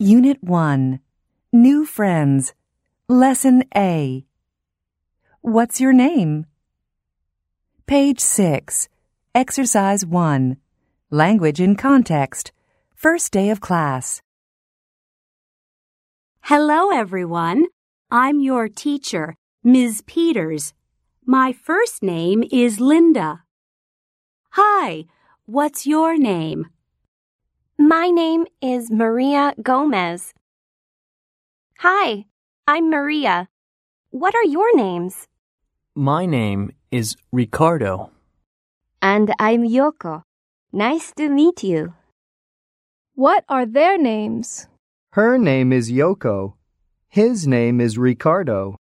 Unit 1. New Friends. Lesson A. What's your name? Page 6. Exercise 1. Language in context. First day of class. Hello, everyone. I'm your teacher, Ms. Peters. My first name is Linda. Hi, what's your name? My name is Maria Gomez. Hi, I'm Maria. What are your names? My name is Ricardo. And I'm Yoko. Nice to meet you. What are their names? Her name is Yoko. His name is Ricardo.